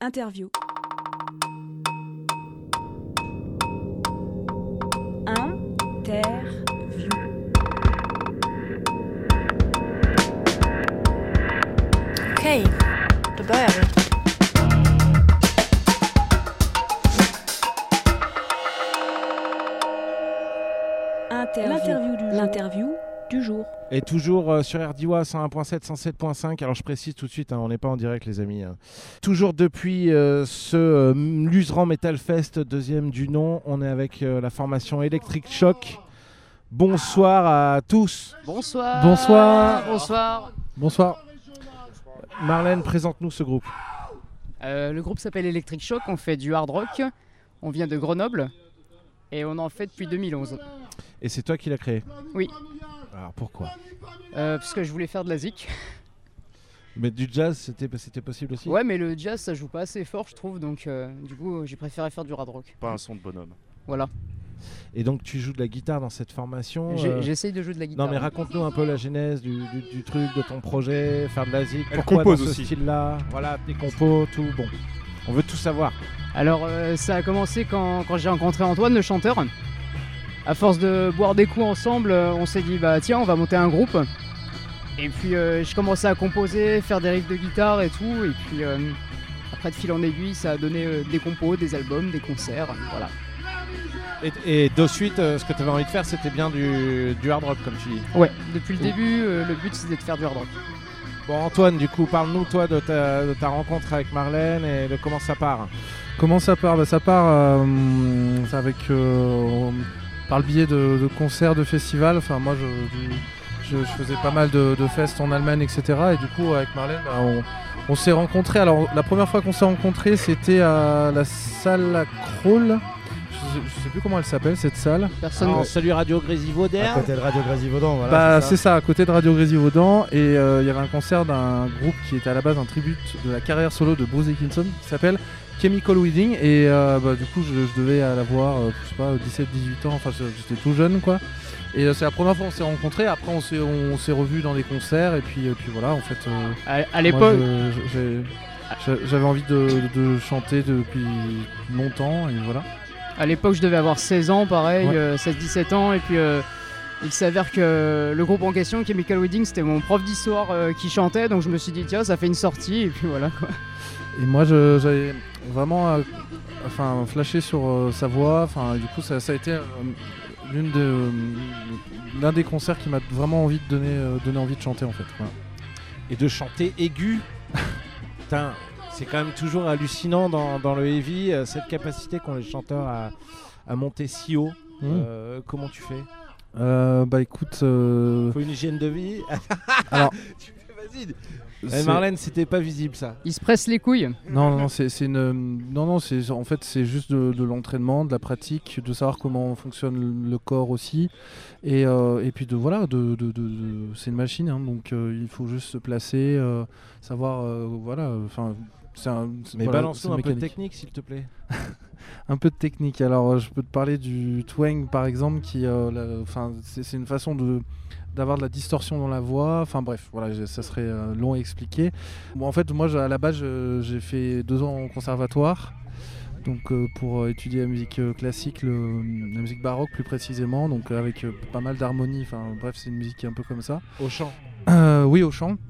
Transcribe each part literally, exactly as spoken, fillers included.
Interview. Interview. Okej, då börjar vi. Interview. L'interview du jour. L'interview du jour. Et toujours euh, sur R D I W A cent un point sept, cent sept point cinq. Alors je précise tout de suite, hein, on n'est pas en direct les amis. Hein. Toujours depuis euh, ce euh, Luzran Metal Fest, deuxième du nom, on est avec euh, la formation Electric Shock. Bonsoir à tous. Bonsoir. Bonsoir. Bonsoir. Bonsoir. Marlène, présente-nous ce groupe. Euh, le groupe s'appelle Electric Shock, on fait du hard rock, on vient de Grenoble et on en fait depuis deux mille onze. Et c'est toi qui l'as créé ? Oui. Alors pourquoi ? Euh, parce que je voulais faire de la zik. Mais du jazz, c'était, c'était possible aussi ? Ouais, mais le jazz ça joue pas assez fort je trouve, donc euh, du coup j'ai préféré faire du hard rock. Pas un son de bonhomme. Voilà. Et donc tu joues de la guitare dans cette formation. J'ai, euh... J'essaye de jouer de la guitare. Non mais raconte-nous un peu la genèse du, du, du truc, de ton projet, faire de la zik, Elle pourquoi compose dans ce aussi. style-là, voilà, tes compos, tout, bon. On veut tout savoir. Alors euh, ça a commencé quand, quand j'ai rencontré Antoine, le chanteur. À force de boire des coups ensemble, euh, on s'est dit bah tiens on va monter un groupe. Et puis euh, je commençais à composer, faire des riffs de guitare et tout. Et puis euh, après de fil en aiguille ça a donné euh, des compos, des albums, des concerts, voilà. Et, et de suite, euh, ce que tu avais envie de faire, c'était bien du, du hard rock, comme tu dis. Ouais, depuis le début, euh, le but c'était de faire du hard rock. Bon, Antoine, du coup, parle-nous, toi, de ta, de ta rencontre avec Marlène et de comment ça part. Comment ça part ? Bah, ça part euh, avec, euh, par le biais de, de concerts, de festivals. Enfin, moi, je, je, je faisais pas mal de, de fests en Allemagne, et cetera. Et du coup, avec Marlène, bah, on, on s'est rencontrés. Alors, la première fois qu'on s'est rencontrés, c'était à la salle Kroll. Je, je sais plus comment elle s'appelle, cette salle. Personne. Alors, salut Radio Grésivaudan. À côté de Radio Grésivaudan, voilà. Bah, c'est ça. c'est ça, à côté de Radio Grésivaudan. Et il euh, y avait un concert d'un groupe qui était à la base un tribute de la carrière solo de Bruce Dickinson qui s'appelle Chemical Wedding. Et euh, bah, du coup, je, je devais la voir, euh, je sais pas, dix-sept dix-huit ans. Enfin, j'étais tout jeune, quoi. Et euh, c'est la première fois qu'on s'est rencontrés. Après, on s'est, on s'est revus dans des concerts. Et puis, et puis voilà, en fait. Euh, À, à l'époque. moi, je- j'ai- j'avais envie de, de chanter depuis longtemps. Et voilà. À l'époque, je devais avoir seize ans, pareil, Ouais. euh, seize dix-sept ans, et puis euh, il s'avère que le groupe en question, Chemical Wedding, c'était mon prof d'histoire euh, qui chantait, donc je me suis dit, tiens, ça fait une sortie, et puis voilà quoi. Et moi, je- j'avais vraiment euh, enfin, flashé sur euh, sa voix. Enfin, du coup, ça, ça a été euh, l'une de, euh, l'un des concerts qui m'a vraiment envie de donner, euh, donner envie de chanter, en fait. Voilà. Et de chanter aigu. Putain, c'est quand même toujours hallucinant dans, dans le heavy, euh, cette capacité qu'ont les chanteurs à, à monter si haut. Mmh. Euh, comment tu fais ? Euh, bah écoute, euh, Faut une hygiène de vie. Alors, tu fais, vas-y. Eh, c'est- Marlène, c'était pas visible ça. Il se presse les couilles. non, non, c'est, c'est une, non, non, c'est en fait c'est juste de, de l'entraînement, de la pratique, de savoir comment fonctionne le, le corps aussi, et, euh, et puis de voilà, de, de, de- de- c'est une machine, hein, donc euh, il faut juste se placer, euh, savoir, euh, voilà, enfin. C'est un, c'est- Mais voilà, balance-nous c'est un peu de mécanique. technique s'il te plaît. Un peu de technique. Alors, euh, je peux te parler du twang, par exemple, qui, euh, la- enfin, c'est, c'est une façon de d'avoir de la distorsion dans la voix. Enfin bref, voilà, j'ai- ça serait euh, long à expliquer. Bon, en fait, moi, je- à la base, je- j'ai fait deux ans en conservatoire, donc euh, pour euh, étudier la musique euh, classique, le- la musique baroque plus précisément, donc euh, avec euh, pas mal d'harmonie. Enfin bref, c'est une musique qui est un peu comme ça. Au chant. Euh, oui, au chant.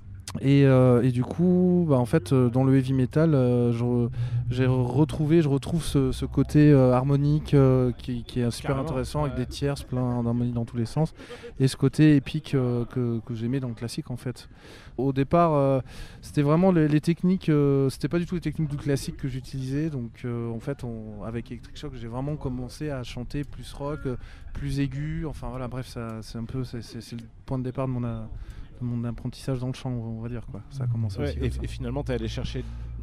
Et, euh, et du coup, bah, en fait, euh, dans le heavy metal, euh, je, j'ai retrouvé, je retrouve ce, ce côté euh, harmonique euh, qui, qui est super Carrément, intéressant, ouais. avec des tierces, plein d'harmonies dans tous les sens, et ce côté épique euh, que, que j'aimais dans le classique en fait. Au départ, euh, c'était vraiment les, les techniques, euh, c'était pas du tout les techniques du classique que j'utilisais, donc euh, en fait, on, avec Electric Shock, j'ai vraiment commencé à chanter plus rock, euh, plus aigu, enfin voilà, bref, ça, c'est un peu, c'est, c'est, c'est le point de départ de mon, a- de mon apprentissage dans le chant, on va dire quoi. Ça a commencé Ouais, aussi et, comme ça. et finalement, t'es allé chercher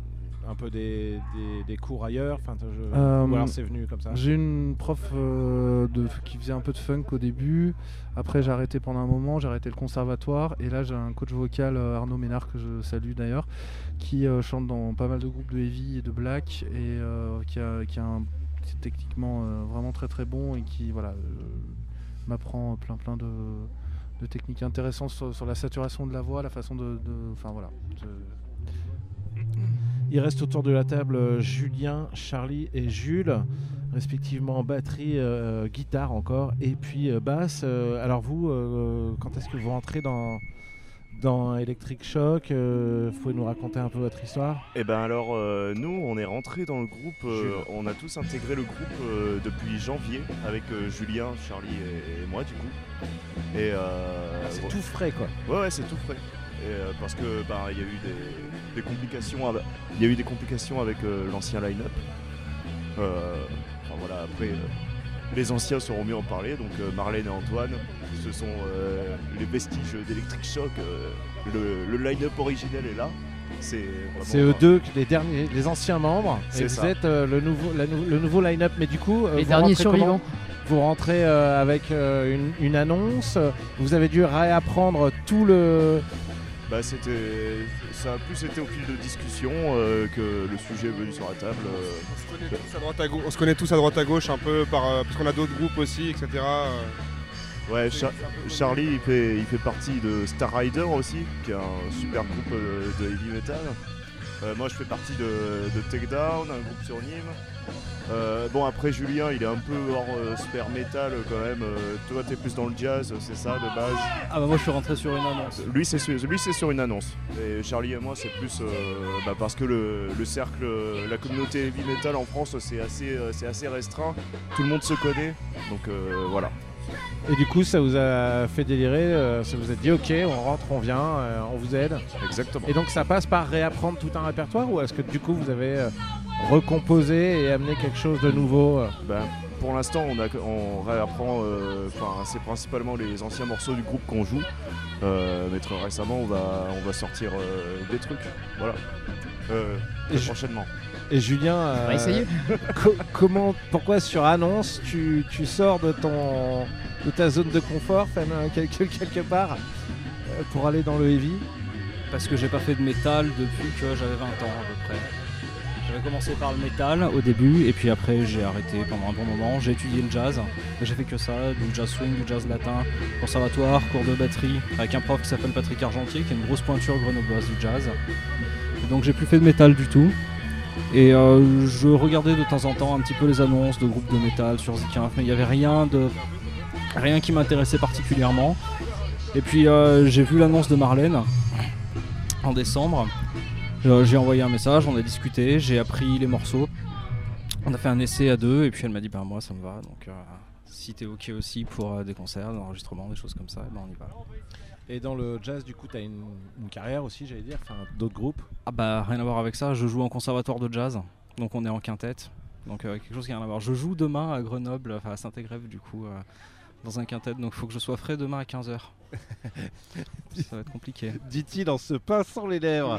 un peu des, des, des cours ailleurs, enfin, t'as- je- Euh, ou alors c'est venu comme ça. J'ai une prof euh, de, qui faisait un peu de funk au début. Après, j'ai arrêté pendant un moment, j'ai arrêté le conservatoire. Et là, j'ai un coach vocal, euh, Arnaud Ménard, que je salue d'ailleurs, qui euh, chante dans pas mal de groupes de heavy et de black. Et euh, qui, a, qui a un, qui est techniquement euh, vraiment très très bon et qui voilà, euh, m'apprend plein plein de, de techniques intéressantes sur, sur la saturation de la voix, la façon de. de- Enfin voilà. de- Il reste autour de la table euh, Julien, Charlie et Jules, respectivement batterie, euh, guitare encore, et puis euh, basse. Euh, alors vous, euh, quand est-ce que vous rentrez dans, dans Electric Shock? euh, Vous pouvez nous raconter un peu votre histoire? Eh ben alors, euh, nous, on est rentrés dans le groupe, euh, on a tous intégré le groupe euh, depuis janvier, avec euh, Julien, Charlie et, et moi du coup. Et euh, C'est bon, tout frais quoi. Ouais, ouais, c'est tout frais. Et, euh, parce que bah, il y a eu des, des complications, avec, il y a eu des complications avec euh, l'ancien line-up. Euh, enfin voilà, après, euh, les anciens sauront mieux en parler. Donc euh, Marlène et Antoine, ce sont euh, les vestiges d'Electric Shock. Euh, le, le line-up originel est là. C'est, vraiment, C'est eux deux, les derniers, les anciens membres. C'est et vous ça. êtes euh, le nouveau, la nou- le nouveau line-up. Mais du coup, euh, Les vous derniers rentrez comment? survivants. Vous rentrez euh, avec euh, une, une annonce. Vous avez dû réapprendre tout le. Bah, c'était, ça a plus été au fil de discussion euh, que le sujet est venu sur la table. euh. On se connaît tous à droite à gauche, on se connaît tous à droite à gauche un peu par, euh, parce qu'on a d'autres groupes aussi, et cetera. euh. Ouais, C'est- Cha- c'est un peu Charlie il fait, il fait partie de Star Rider aussi, qui est un super groupe euh, de heavy metal. Euh, moi je fais partie de, de Takedown, un groupe sur Nîmes. Euh, bon après Julien il est un peu hors euh, super metal quand même. Euh, toi t'es plus dans le jazz, c'est ça de base. Ah bah moi je suis rentré sur une annonce. Lui c'est sur, lui, c'est sur une annonce. Et Charlie et moi c'est plus euh, bah, parce que le, le cercle, la communauté heavy metal en France c'est assez, euh, c'est assez restreint. Tout le monde se connaît, donc euh, voilà. Et du coup, ça vous a fait délirer. euh, ça vous a dit, ok, on rentre, on vient, euh, on vous aide. Exactement. Et donc, ça passe par réapprendre tout un répertoire, ou est-ce que du coup, vous avez euh, recomposé et amené quelque chose de nouveau euh Ben, pour l'instant, on, a, on réapprend, euh, enfin, c'est principalement les anciens morceaux du groupe qu'on joue. Euh, mais très récemment, on va, on va sortir euh, des trucs. Voilà. Euh, Et très je- prochainement. Et Julien, euh, On va essayer. co- comment, pourquoi sur annonce tu, tu sors de ton de ta zone de confort, enfin, euh, quelque, quelque part, euh, pour aller dans le heavy? Parce que j'ai pas fait de métal depuis que j'avais vingt ans à peu près. J'avais commencé par le métal au début et puis après j'ai arrêté pendant un bon moment. J'ai étudié le jazz, mais j'ai fait que ça, du jazz swing, du jazz latin, conservatoire, cours de batterie avec un prof qui s'appelle Patrick Argentier qui est une grosse pointure grenobloise du jazz. Et donc j'ai plus fait de métal du tout. Et euh, je regardais de temps en temps un petit peu les annonces de groupes de métal sur Zikinf, mais il n'y avait rien de rien qui m'intéressait particulièrement. Et puis euh, j'ai vu l'annonce de Marlène en décembre. Euh, j'ai envoyé un message, on a discuté, j'ai appris les morceaux. On a fait un essai à deux et puis elle m'a dit bah moi ça me va, donc euh, si t'es ok aussi pour euh, des concerts, des enregistrements, des choses comme ça, ben on y va. Et dans le jazz, du coup, tu as une, une carrière aussi, j'allais dire, enfin d'autres groupes. Ah bah rien à voir avec ça, je joue en conservatoire de jazz, donc on est en quintette, donc euh, quelque chose qui a rien à voir. Je joue demain à Grenoble, enfin à Saint-Égrève du coup, euh, dans un quintette, donc il faut que je sois frais demain à quinze heures. Ça va être compliqué. Dit-il en se pinçant les lèvres.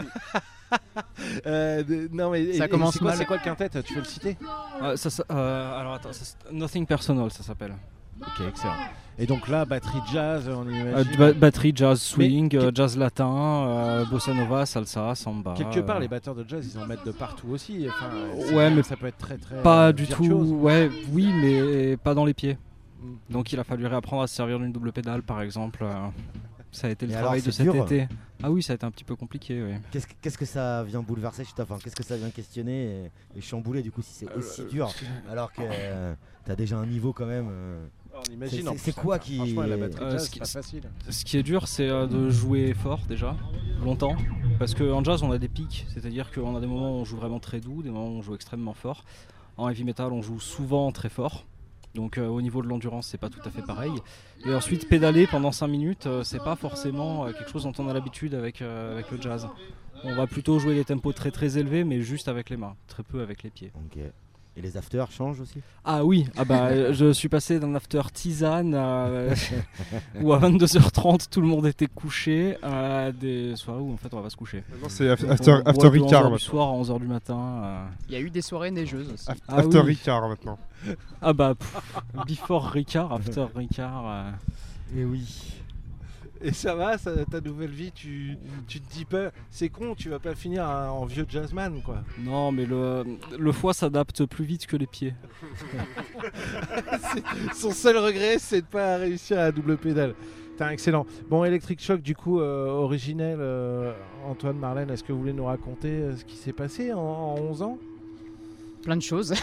euh, de- non mais Ça et- et commence c'est quoi, mal. c'est quoi le quintet? Tu veux le citer? Euh, ça, ça- euh, alors attends, ça, c'est Nothing Personal ça s'appelle. Ok, excellent. Et donc là, batterie jazz, on Euh, imagine. ba- batterie, jazz, swing, Mais- euh, jazz latin, euh, bossa nova, salsa, samba. Quelque part, euh, les batteurs de jazz, ils en mettent de partout aussi. Enfin, Ouais, c'est- mais ça peut être très très. Pas euh, du virtuose. tout, ouais, oui, mais pas dans les pieds. Mm. Donc il a fallu réapprendre à se servir d'une double pédale par exemple. euh, Ça a été le Et travail alors, de c'est cet dur été. Ah oui, ça a été un petit peu compliqué, oui. Qu'est-ce, que- qu'est-ce que ça vient bouleverser chez toi? Enfin, qu'est-ce que ça vient questionner et, et chambouler du coup si c'est aussi Euh, dur alors que euh, t'as déjà un niveau quand même euh, On imagine. C'est- en c'est- plus, c'est quoi enfin, qui- Franchement, la batterie Euh, jazz, ce c'est qui- pas facile. Ce qui est dur, c'est euh, de jouer fort déjà, longtemps. Parce qu'en jazz, on a des pics, c'est-à-dire qu'on a des moments où on joue vraiment très doux, des moments où on joue extrêmement fort. En heavy metal, on joue souvent très fort. Donc euh, au niveau de l'endurance, c'est pas tout à fait pareil. Et ensuite, pédaler pendant cinq minutes, euh, c'est pas forcément euh, quelque chose dont on a l'habitude avec, euh, avec le jazz. On va plutôt jouer des tempos très très élevés, mais juste avec les mains, très peu avec les pieds. ok. Et les afters changent aussi? Ah oui, ah bah, euh, je suis passé d'un after tisane euh, où à vingt-deux heures trente tout le monde était couché à des soirées où en fait on va pas se coucher. Maintenant c'est af- Donc, after, on boit after de onze Ricard heures du maintenant. soir à onze heures du matin. euh. Il y a eu des soirées neigeuses aussi. Af- Ah After oui. Ricard maintenant. Ah bah pff, before Ricard, after Ricard. euh. Et oui. Et ça va, ça, ta nouvelle vie, tu, tu te dis pas, c'est con, tu vas pas finir un- en vieux jazzman quoi. Non mais le, le foie s'adapte plus vite que les pieds. Son seul regret, c'est de pas réussir à la double pédale. Putain, excellent. Bon, Electric Shock, du coup, euh, originel, euh, Antoine, Marlène, est-ce que vous voulez nous raconter euh, ce qui s'est passé en, en onze ans ? Plein de choses.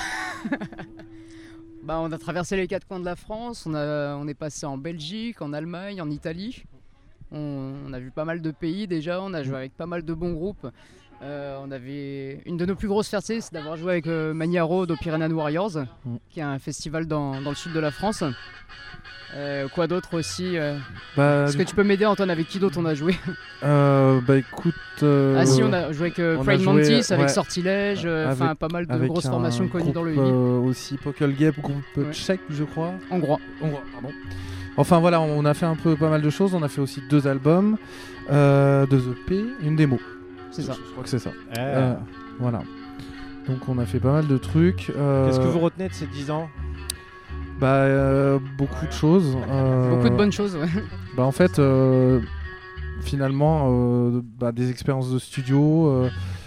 Bah, on a traversé les quatre coins de la France, on, a, on est passé en Belgique, en Allemagne, en Italie. On, on a vu pas mal de pays déjà, on a joué avec pas mal de bons groupes. Euh, on avait une de nos plus grosses fiertés, c'est d'avoir joué avec euh, Mania Road au Pyrenean Warriors, mm. qui est un festival dans, dans le sud de la France. Euh, quoi d'autre aussi euh... bah, Est-ce que tu peux m'aider, Antoine, avec qui d'autre on a joué? euh, Bah écoute... Euh, ah si, on a joué avec euh, Pride Mantis, ouais, avec Sortilège, enfin euh, pas mal de grosses formations connues dans le groupe, euh, aussi Pokelgap, groupe ouais. tchèque je crois. Hongrois. Hongrois, pardon. Enfin voilà, on a fait un peu pas mal de choses, on a fait aussi deux albums, euh, deux E P, une démo. C'est ça. Je crois que c'est ça. Eh. Euh, voilà. Donc on a fait pas mal de trucs. Euh... Qu'est-ce que vous retenez de ces dix ans ? Bah euh, beaucoup de choses. Euh... Beaucoup de bonnes choses, ouais. Bah en fait, euh, finalement, euh, bah, des expériences de studio, euh,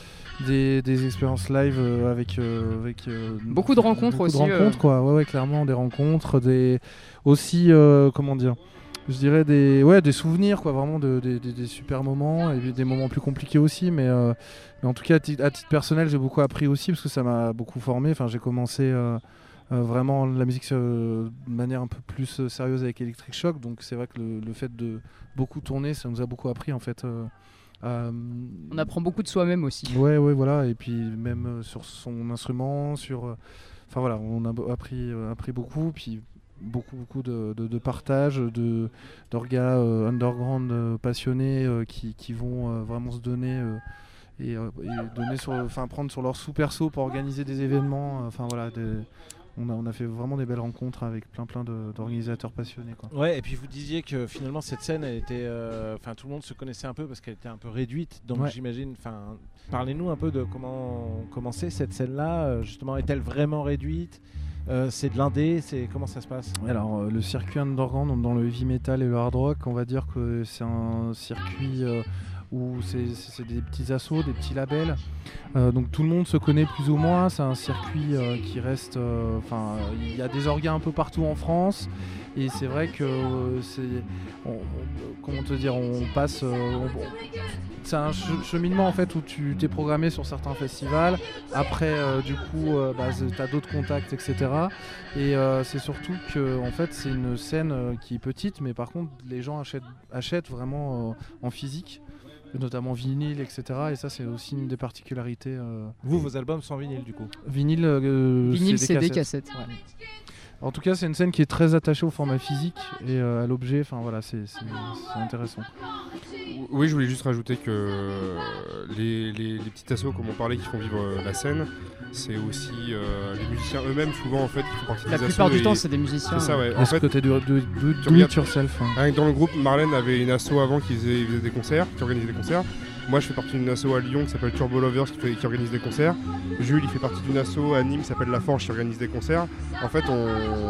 des, des expériences live euh, avec, euh, avec euh, beaucoup de rencontres beaucoup aussi. De rencontres, euh... quoi. Ouais, ouais, clairement des rencontres, des aussi euh, comment dire. Je dirais des, ouais, des souvenirs, quoi, vraiment de, de, de, des super moments et des moments plus compliqués aussi. Mais, euh, mais en tout cas, à titre, à titre personnel, j'ai beaucoup appris aussi parce que ça m'a beaucoup formé. Enfin, j'ai commencé euh, euh, vraiment la musique euh, de manière un peu plus euh, sérieuse avec Electric Shock. Donc c'est vrai que le, le fait de beaucoup tourner, ça nous a beaucoup appris en fait. Euh, euh, On apprend beaucoup de soi-même aussi. Ouais, ouais, voilà. Et puis même euh, sur son instrument, sur. Enfin euh, voilà, on a appris, euh, appris beaucoup. Puis beaucoup beaucoup de, de, de partage de d'orgas euh, underground euh, passionnés euh, qui, qui vont euh, vraiment se donner euh, et, euh, et donner sur enfin prendre sur leur sous perso pour organiser des événements, enfin euh, voilà des, on a on a fait vraiment des belles rencontres avec plein plein de, d'organisateurs passionnés, quoi. Ouais, et puis vous disiez que finalement cette scène elle était enfin euh, tout le monde se connaissait un peu parce qu'elle était un peu réduite, donc ouais. J'imagine, enfin parlez-nous un peu de comment comment c'est cette scène là justement, est-elle vraiment réduite? Euh, c'est de l'indé, c'est comment ça se passe? Alors euh, le circuit underground dans le heavy metal et le hard rock, on va dire que c'est un circuit euh, où c'est, c'est des petits assos, des petits labels. Euh, donc tout le monde se connaît plus ou moins. C'est un circuit euh, qui reste. Enfin, euh, il y a des orgas un peu partout en France. Et c'est vrai que euh, c'est. On, on, comment te dire, on passe. Euh, on, c'est un cheminement en fait où tu t'es programmé sur certains festivals. Après, euh, du coup, euh, bah, t'as d'autres contacts, et cetera. Et euh, c'est surtout que en fait, c'est une scène euh, qui est petite, mais par contre, les gens achètent, achètent vraiment euh, en physique, notamment vinyle, et cetera. Et ça, c'est aussi une des particularités. Euh... Vous, vos albums sont vinyle du coup? Vinyle, euh, vinyle, C D, C D, cassette. cassette. Ouais. En tout cas, c'est une scène qui est très attachée au format physique et euh, à l'objet. Enfin voilà, c'est, c'est, c'est intéressant. Oui, je voulais juste rajouter que les, les, les petits assos, comme on parlait, qui font vivre la scène, c'est aussi euh, les musiciens eux-mêmes, souvent en fait, qui font partie des assos. La plupart du temps, c'est des musiciens. C'est ça, ouais. En fait, côté de, de, de, do it yourself. Hein. Dans le groupe, Marlène avait une asso avant qui faisait, faisait des concerts, qui organisait des concerts. Moi, je fais partie d'une asso à Lyon qui s'appelle Turbo Lovers qui, fait, qui organise des concerts. Jules, il fait partie d'une asso à Nîmes qui s'appelle La Forge qui organise des concerts. En fait, on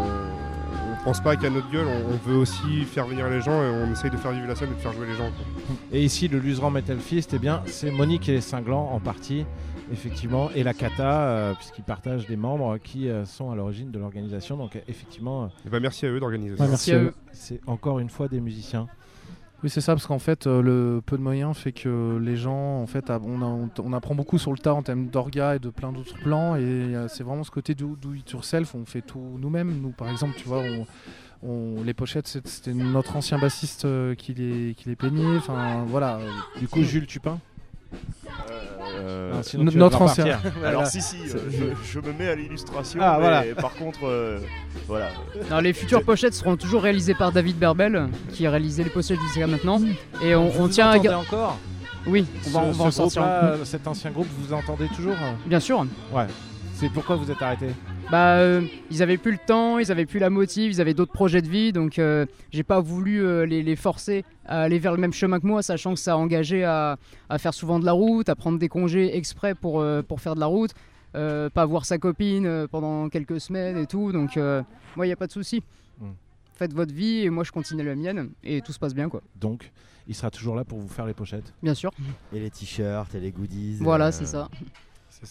ne pense pas qu'à notre gueule, on, on veut aussi faire venir les gens et on essaye de faire vivre la scène et de faire jouer les gens, quoi. Et ici, le Luzran Metal Fest, eh bien, c'est Monique et les Cinglants en partie, effectivement, et la Cata, euh, puisqu'ils partagent des membres qui euh, sont à l'origine de l'organisation. Donc, effectivement. Et bah, merci à eux d'organiser ouais, ça. Merci à eux. C'est encore une fois des musiciens. Oui, c'est ça, parce qu'en fait, euh, le peu de moyens fait que les gens, en fait, on, a, on apprend beaucoup sur le tas en termes d'orga et de plein d'autres plans, et euh, c'est vraiment ce côté do, do it yourself, on fait tout nous-mêmes. Nous, par exemple, tu vois, on, on, les pochettes, c'était notre ancien bassiste euh, qui, les, qui les peignait, enfin, voilà. Du coup, Jules, tu peins? Euh, ah, N- notre ancien. Voilà. Alors si si, euh, je, je me mets à l'illustration, ah, mais voilà. par contre, euh, voilà. Non, les futures C'est... pochettes seront toujours réalisées par David Berbel, qui a réalisé les pochettes jusqu'à maintenant. Et on, vous on vous tient à ga... encore. Oui, on va, ce, on va en sortir. Là, cet ancien groupe, vous entendez toujours? Bien sûr. Ouais. C'est pourquoi vous êtes arrêté? Bah, euh, ils avaient plus le temps, ils avaient plus la motive, ils avaient d'autres projets de vie, donc euh, j'ai pas voulu euh, les, les forcer à aller vers le même chemin que moi, sachant que ça a engagé à, à faire souvent de la route, à prendre des congés exprès pour, euh, pour faire de la route, euh, pas voir sa copine euh, pendant quelques semaines et tout, donc euh, moi il y a pas de souci. Mm. Faites votre vie et moi je continue la mienne et tout se passe bien, quoi. Donc il sera toujours là pour vous faire les pochettes? Bien sûr. Et les t-shirts et les goodies. Voilà, euh... c'est ça. C'est ça.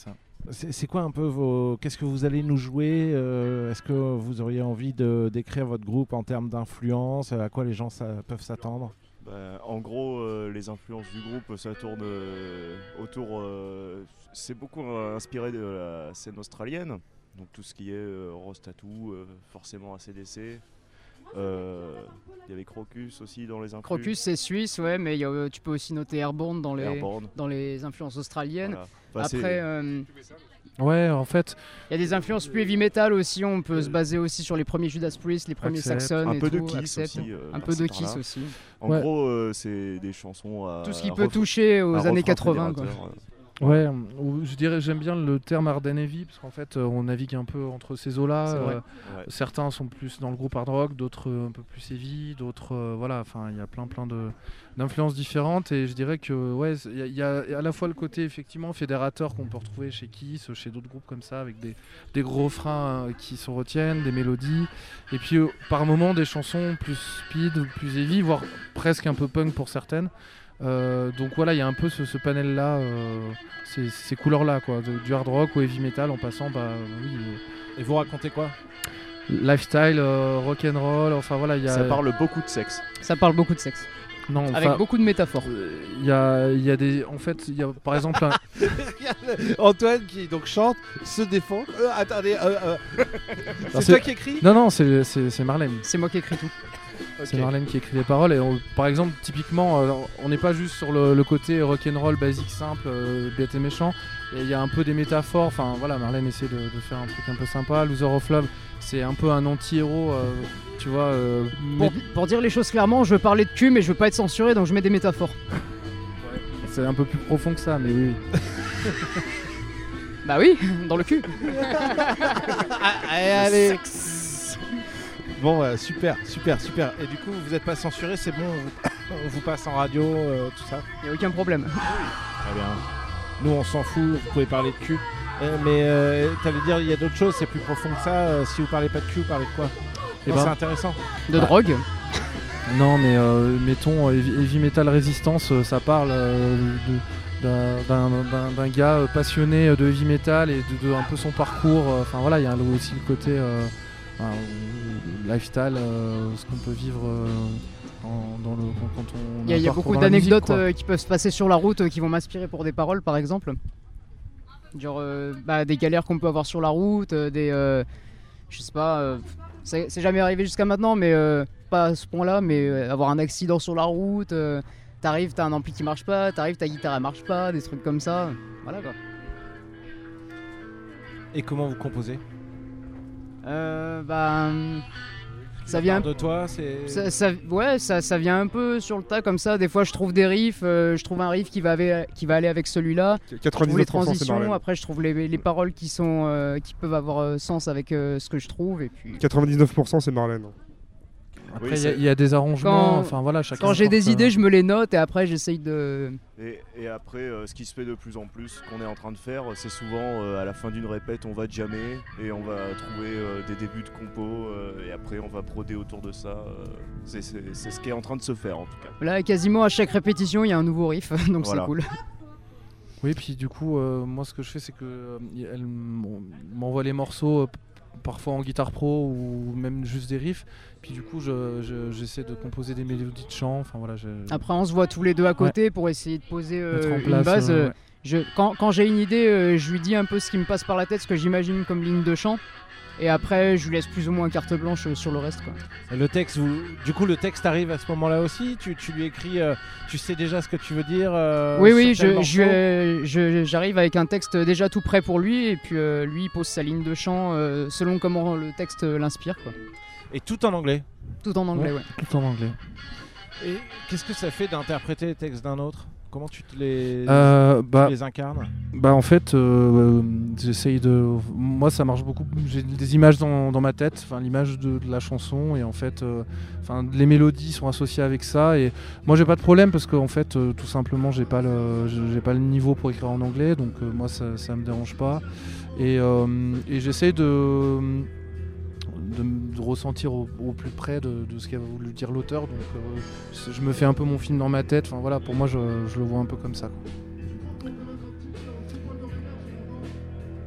C'est, c'est quoi un peu vos... Qu'est-ce que vous allez nous jouer euh, Est-ce que vous auriez envie de décrire votre groupe en termes d'influence? À quoi les gens ça, peuvent s'attendre? Bah, en gros, euh, les influences du groupe, ça tourne euh, autour... Euh, c'est beaucoup euh, inspiré de la scène australienne. Donc tout ce qui est euh, Rose Tattoo, euh, forcément A C D C. Il euh, y avait Crocus aussi dans les influences. Crocus c'est suisse, ouais, mais y a, tu peux aussi noter Airborne dans les, Airborne. Dans les influences australiennes. Voilà. Enfin, Après, euh, ouais, en fait, il y a des influences plus heavy metal aussi. On peut euh, se baser aussi sur les premiers Judas Priest, les premiers Accept. Saxon, un et peu tout, de Kiss Accept. aussi, euh, un peu de Kiss aussi. En ouais. gros, euh, c'est des chansons à tout ce qui à peut ref... toucher aux années quatre-vingts. Quoi. Ouais, je dirais, j'aime bien le terme Arden Heavy parce qu'en fait, on navigue un peu entre ces eaux-là. Euh, ouais. Certains sont plus dans le groupe hard rock, d'autres un peu plus heavy, d'autres, euh, voilà. Enfin, il y a plein, plein de d'influences différentes et je dirais que, ouais, il y, y a à la fois le côté effectivement fédérateur qu'on peut retrouver chez Kiss, chez d'autres groupes comme ça, avec des des gros refrains euh, qui se retiennent, des mélodies, et puis euh, par moments des chansons plus speed, plus heavy, voire presque un peu punk pour certaines. Euh, donc voilà, il y a un peu ce, ce panel là, euh, ces, ces couleurs là quoi, de, du hard rock au heavy metal en passant bah oui. Euh, et vous racontez quoi? Lifestyle, euh, rock and roll, enfin voilà, il y a. Ça parle beaucoup de sexe. Ça parle beaucoup de sexe. Non, avec beaucoup de métaphores. Il y a, il y a des, en fait, il y a par exemple un... Antoine qui donc chante, se défend. Euh, attendez, euh, euh... c'est, c'est toi qui écris? Non non, c'est, c'est, c'est Marlène. C'est moi qui écris tout. Okay. C'est Marlène qui écrit les paroles et on, par exemple typiquement euh, on n'est pas juste sur le, le côté rock'n'roll basique simple euh, bête et méchant, il y a un peu des métaphores, enfin voilà, Marlène essaie de, de faire un truc un peu sympa. Loser of Love c'est un peu un anti-héros euh, tu vois euh, pour, mais... pour dire les choses clairement, je veux parler de cul mais je veux pas être censuré donc je mets des métaphores. Ouais, c'est un peu plus profond que ça mais oui. Bah oui, dans le cul. Allez, allez. Bon, euh, super, super, super. Et du coup, vous n'êtes pas censuré, c'est bon, on vous, on vous passe en radio, euh, tout ça. Il n'y a aucun problème. Très bien. Nous, on s'en fout, vous pouvez parler de cul. Euh, mais euh, t'allais dire, il y a d'autres choses, c'est plus profond que ça. Euh, si vous parlez pas de cul, vous parlez de quoi? Et non, ben, c'est intéressant. De bah. drogue. Non, mais euh, mettons, heavy, heavy metal résistance, ça parle euh, de... D'un, d'un, d'un gars passionné de heavy metal et de, de un peu son parcours. Enfin voilà, il y a aussi le côté euh, euh, lifestyle, euh, ce qu'on peut vivre euh, en, dans le, quand on. Il y a, y a beaucoup d'anecdotes musique, euh, qui peuvent se passer sur la route euh, qui vont m'inspirer pour des paroles, par exemple. Genre euh, bah, des galères qu'on peut avoir sur la route, euh, des. Euh, je sais pas. Euh, c'est, c'est jamais arrivé jusqu'à maintenant, mais euh, pas à ce point-là, mais euh, avoir un accident sur la route. Euh, T'arrives, t'as un ampli qui marche pas, t'arrives, ta guitare elle marche pas, des trucs comme ça, voilà quoi. Et comment vous composez? Euh, bah... Ça, ça vient... de toi, c'est... Ça, ça, ouais, ça, ça vient un peu sur le tas comme ça, des fois je trouve des riffs, euh, je trouve un riff qui va, avec, qui va aller avec celui-là, je trouve les transitions, après je trouve les, les paroles qui, sont, euh, qui peuvent avoir euh, sens avec euh, ce que je trouve, et puis... quatre-vingt-dix-neuf pour cent c'est Marlène. Après, il oui, y, y a des arrangements, quand, enfin voilà, chacun. Quand j'ai des idées, je me les note et après j'essaye de. Et, et après, euh, ce qui se fait de plus en plus, qu'on est en train de faire, c'est souvent euh, à la fin d'une répète, on va jammer et on va trouver euh, des débuts de compo euh, et après on va broder autour de ça. Euh, c'est, c'est, c'est ce qui est en train de se faire en tout cas. Là, quasiment à chaque répétition, il y a un nouveau riff, donc voilà. C'est cool. Oui, puis du coup, euh, moi ce que je fais, c'est que euh, elle m'envoie les morceaux. Euh, parfois en guitare pro ou même juste des riffs, puis du coup je, je, j'essaie de composer des mélodies de chant, enfin voilà. Je... Après on se voit tous les deux à côté ouais. pour essayer de poser euh, place, une base. Euh, ouais. je, quand, quand j'ai une idée, euh, je lui dis un peu ce qui me passe par la tête, ce que j'imagine comme ligne de chant, et après je lui laisse plus ou moins carte blanche sur le reste quoi. Le texte, vous... du coup le texte arrive à ce moment-là aussi, tu, tu lui écris, euh, tu sais déjà ce que tu veux dire euh, oui oui, je, je, je, j'arrive avec un texte déjà tout prêt pour lui et puis euh, lui il pose sa ligne de chant euh, selon comment le texte l'inspire quoi. Et tout en anglais? Tout en anglais ouais, ouais. Tout en anglais. Et qu'est-ce que ça fait d'interpréter les textes d'un autre? Comment tu te les, euh, bah, tu les incarnes? Bah en fait, euh, j'essaye de... Moi ça marche beaucoup, j'ai des images dans, dans ma tête, enfin l'image de, de la chanson et en fait, euh, les mélodies sont associées avec ça et moi j'ai pas de problème parce qu'en fait euh, tout simplement j'ai pas, le, j'ai pas le niveau pour écrire en anglais donc euh, moi ça, ça me dérange pas et, euh, et j'essaye de... De, de ressentir au, au plus près de, de ce qu'a voulu dire l'auteur, donc euh, je me fais un peu mon film dans ma tête, enfin voilà, pour moi je, je le vois un peu comme ça quoi.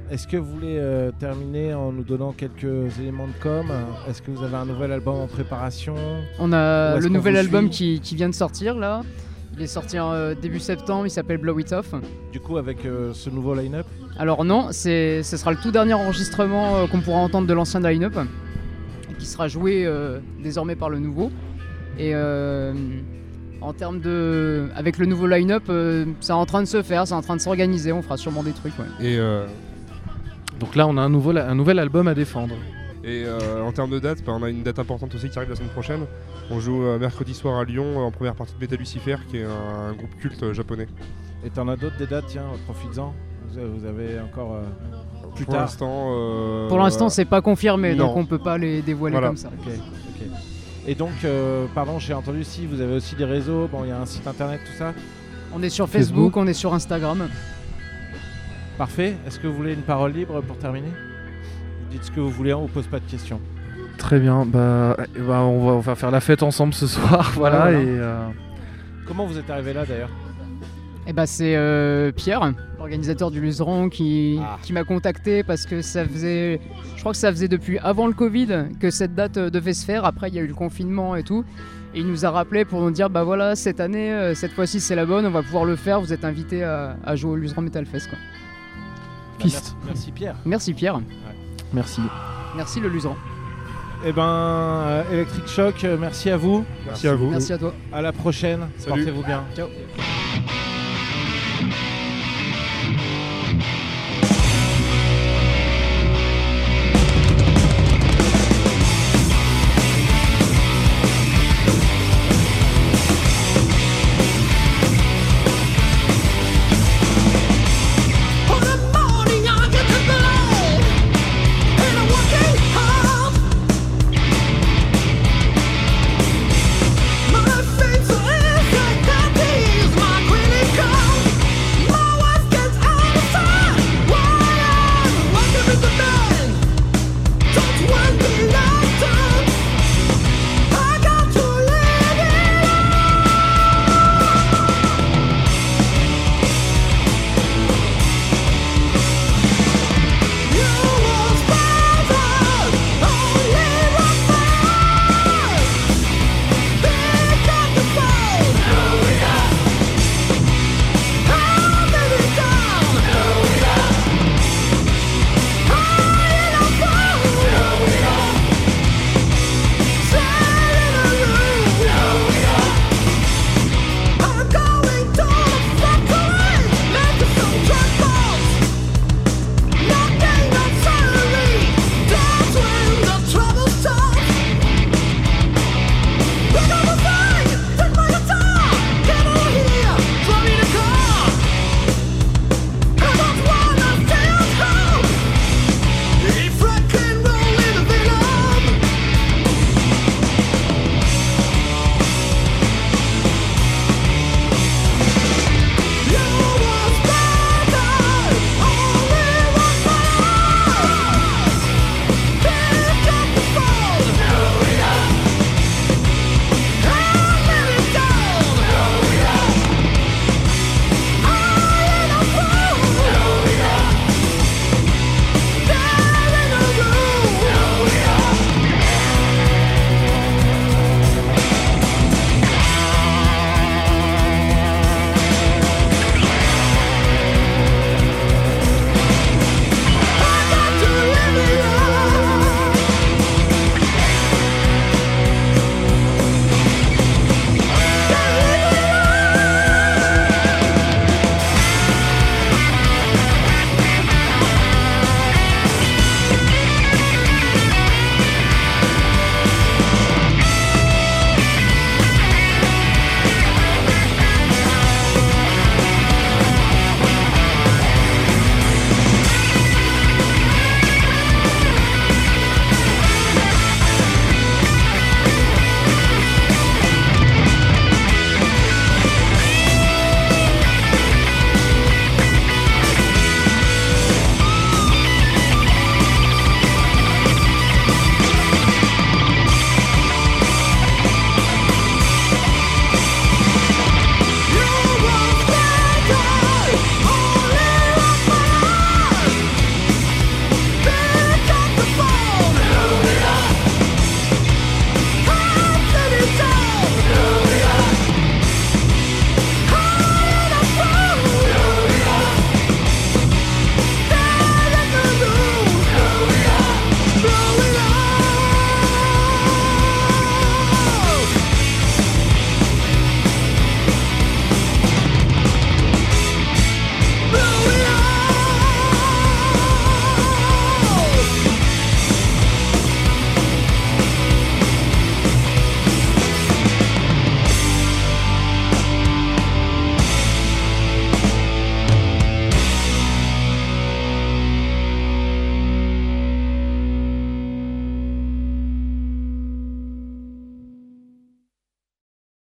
Est-ce que vous voulez euh, terminer en nous donnant quelques éléments de com? Est-ce que vous avez un nouvel album en préparation? On a le nouvel album qui... qui, qui vient de sortir là. Il est sorti euh, début septembre, il s'appelle Blow It Off. Du coup, avec euh, ce nouveau line-up? Alors non, c'est, ce sera le tout dernier enregistrement euh, qu'on pourra entendre de l'ancien line-up, qui sera joué euh, désormais par le nouveau. Et euh, en termes de... avec le nouveau line-up, euh, c'est en train de se faire, c'est en train de s'organiser, on fera sûrement des trucs. Ouais. Et euh... donc là, on a un, nouveau, un nouvel album à défendre. Et euh, en termes de date, bah, on a une date importante aussi qui arrive la semaine prochaine. On joue euh, mercredi soir à Lyon euh, en première partie de Metal Lucifer, qui est un, un groupe culte euh, japonais. Et t'en as d'autres des dates, tiens, profites-en. Vous avez, vous avez encore euh, plus pour tard. L'instant, euh, pour l'instant, c'est pas confirmé, non. donc on peut pas les dévoiler voilà. comme ça. Ok, ok. Et donc, euh, pardon, j'ai entendu si vous avez aussi des réseaux. Bon, il y a un site internet, tout ça. On est sur Facebook, Facebook. On est sur Instagram. Parfait. Est-ce que vous voulez une parole libre pour terminer? Vous dites ce que vous voulez, on vous pose pas de questions. Très bien, bah, bah on, va, on va faire la fête ensemble ce soir, voilà. voilà. Et euh... Comment vous êtes arrivé là d'ailleurs? Eh bah c'est euh, Pierre, l'organisateur du Luzeron, qui, ah. qui m'a contacté parce que ça faisait, je crois que ça faisait depuis avant le Covid que cette date devait se faire. Après il y a eu le confinement et tout, et il nous a rappelé pour nous dire bah voilà, cette année, cette fois-ci c'est la bonne, on va pouvoir le faire. Vous êtes invités à, à jouer au Luzeron Metal Fest quoi. Bah, merci, merci Pierre. Merci Pierre. Ouais. Merci. Merci le Luzeron. Eh ben, euh, Electric Shock, merci à vous. Merci à vous. Merci à toi. À la prochaine. Salut. Portez-vous bien. Ciao.